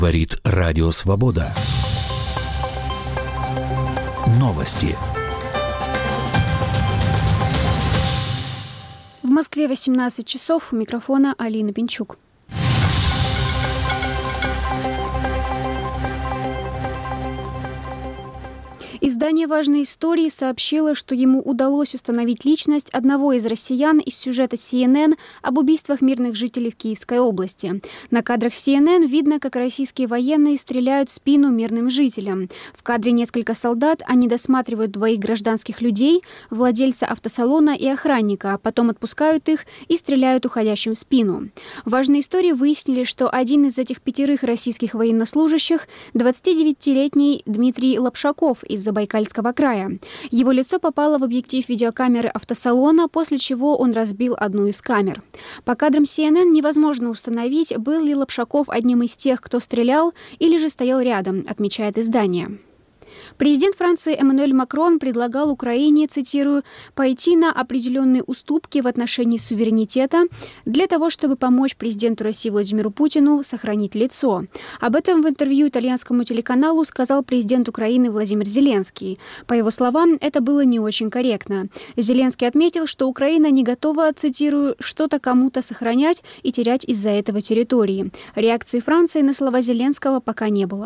Говорит Радио Свобода. Новости. В Москве 18 часов. У микрофона Алина Пинчук. Издание «Важные истории» сообщило, что ему удалось установить личность одного из россиян из сюжета CNN об убийствах мирных жителей в Киевской области. На кадрах CNN видно, как российские военные стреляют в спину мирным жителям. В кадре несколько солдат, они досматривают двоих гражданских людей, владельца автосалона и охранника, а потом отпускают их и стреляют уходящим в спину. «Важные истории» выяснили, что один из этих 5 российских военнослужащих – 29-летний Дмитрий Лапшаков из Забайкальского края. Его лицо попало в объектив видеокамеры автосалона, после чего он разбил одну из камер. По кадрам CNN невозможно установить, был ли Лапшаков одним из тех, кто стрелял, или же стоял рядом, отмечает издание. Президент Франции Эммануэль Макрон предлагал Украине, цитирую, «пойти на определенные уступки в отношении суверенитета для того, чтобы помочь президенту России Владимиру Путину сохранить лицо». Об этом в интервью итальянскому телеканалу сказал президент Украины Владимир Зеленский. По его словам, это было не очень корректно. Зеленский отметил, что Украина не готова, цитирую, «что-то кому-то сохранять и терять из-за этого территории». Реакции Франции на слова Зеленского пока не было.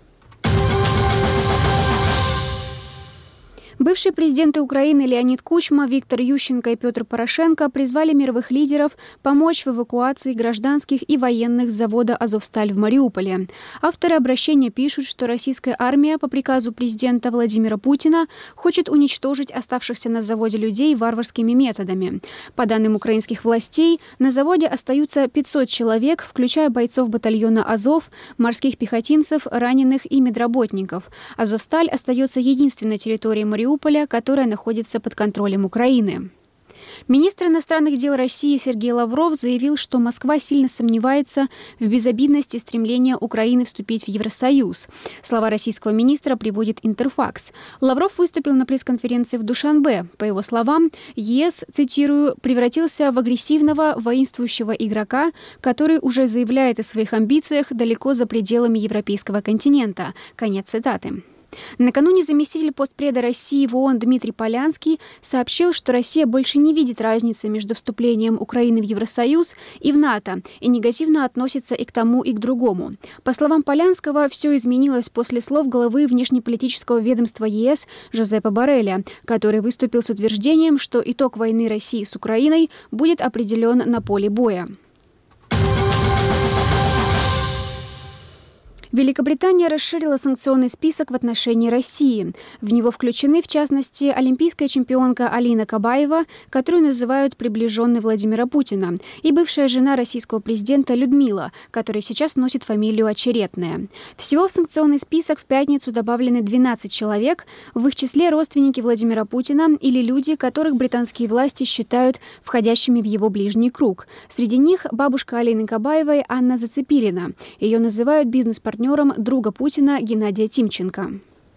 Бывшие президенты Украины Леонид Кучма, Виктор Ющенко и Петр Порошенко призвали мировых лидеров помочь в эвакуации гражданских и военных с завода «Азовсталь» в Мариуполе. Авторы обращения пишут, что российская армия по приказу президента Владимира Путина хочет уничтожить оставшихся на заводе людей варварскими методами. По данным украинских властей, на заводе остаются 500 человек, включая бойцов батальона «Азов», морских пехотинцев, раненых и медработников. «Азовсталь» остается единственной территорией Мариуполя, которая находится под контролем Украины. Министр иностранных дел России Сергей Лавров заявил, что Москва сильно сомневается в безобидности стремления Украины вступить в Евросоюз. Слова российского министра приводит Интерфакс. Лавров выступил на пресс-конференции в Душанбе. По его словам, ЕС, цитирую, «превратился в агрессивного, воинствующего игрока, который уже заявляет о своих амбициях далеко за пределами европейского континента». Конец цитаты. Накануне заместитель постпреда России в ООН Дмитрий Полянский сообщил, что Россия больше не видит разницы между вступлением Украины в Евросоюз и в НАТО и негативно относится и к тому, и к другому. По словам Полянского, все изменилось после слов главы внешнеполитического ведомства ЕС Жозепа Борреля, который выступил с утверждением, что итог войны России с Украиной будет определен на поле боя. Великобритания расширила санкционный список в отношении России. В него включены, в частности, олимпийская чемпионка Алина Кабаева, которую называют приближенной Владимира Путина, и бывшая жена российского президента Людмила, которая сейчас носит фамилию Очеретная. Всего в санкционный список в пятницу добавлены 12 человек, в их числе родственники Владимира Путина или люди, которых британские власти считают входящими в его ближний круг. Среди них бабушка Алины Кабаевой Анна Зацепилина. Ее называют бизнес-партнером друга Путина Геннадия Тимченко.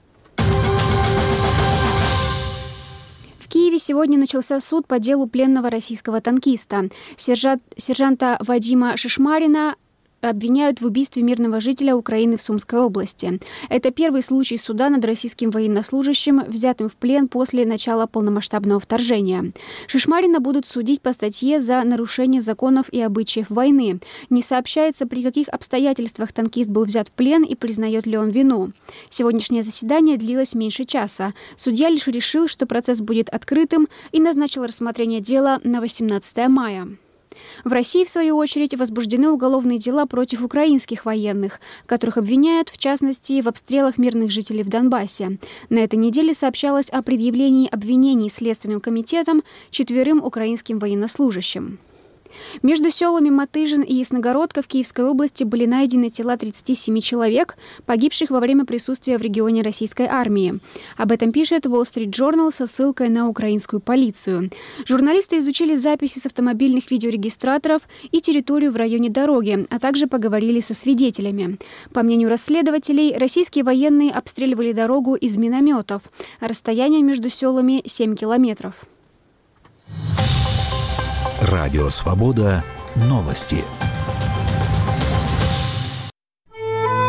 В Киеве сегодня начался суд по делу пленного российского танкиста. Сержанта Вадима Шишмарина обвиняют в убийстве мирного жителя Украины в Сумской области. Это первый случай суда над российским военнослужащим, взятым в плен после начала полномасштабного вторжения. Шишмарина будут судить по статье за нарушение законов и обычаев войны. Не сообщается, при каких обстоятельствах танкист был взят в плен и признает ли он вину. Сегодняшнее заседание длилось меньше часа. Судья лишь решил, что процесс будет открытым, и назначил рассмотрение дела на 18 мая. В России, в свою очередь, возбуждены уголовные дела против украинских военных, которых обвиняют, в частности, в обстрелах мирных жителей в Донбассе. На этой неделе сообщалось о предъявлении обвинений Следственным комитетом 4 украинским военнослужащим. Между селами Матыжин и Ясногородка в Киевской области были найдены тела 37 человек, погибших во время присутствия в регионе российской армии. Об этом пишет Wall Street Journal со ссылкой на украинскую полицию. Журналисты изучили записи с автомобильных видеорегистраторов и территорию в районе дороги, а также поговорили со свидетелями. По мнению расследователей, российские военные обстреливали дорогу из минометов. Расстояние между селами 7 километров. Радио Свобода. Новости.